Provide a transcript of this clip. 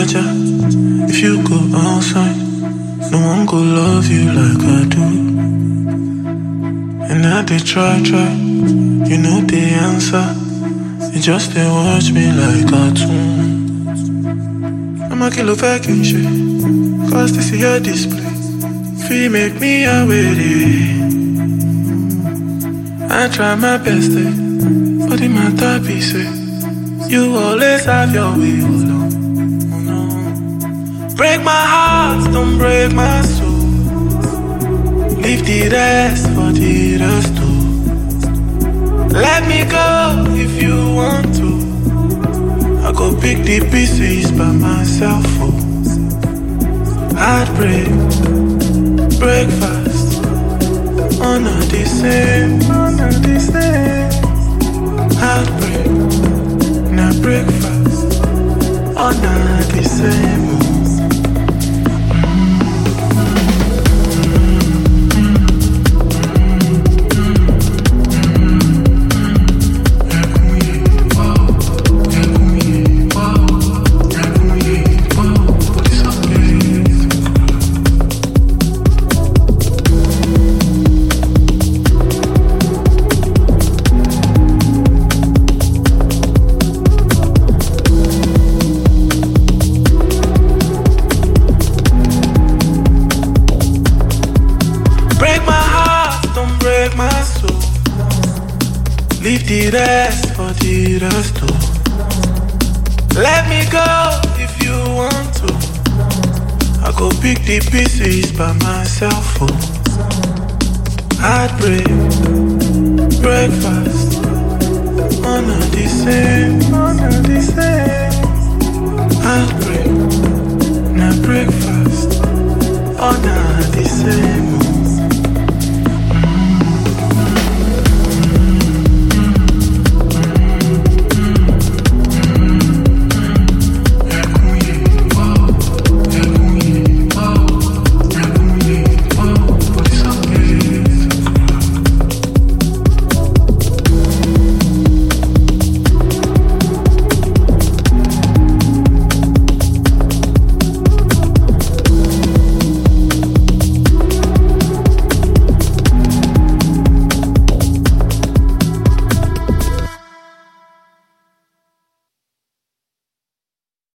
Jaja. If you go outside, no one go love you like I do. And I they try, you know the answer. You just they watch me like cartoon. I'm a kilo fucking shit, cause this is your display. Feel make me away. I try my best, but in my type is you always have your way, oh no. Break my heart, don't break my soul. Leave the rest for the rest too. Let me go if you want to. I go pick the pieces by myself, oh. Heartbreak, breakfast, honor the same, Heartbreak, now breakfast, honor the same, oh. Leave the rest for the rest too. Let me go if you want to. I go pick the pieces by myself, oh. Heartbreak, breakfast, honor the same, Heartbreak, now breakfast, honor the same, oh.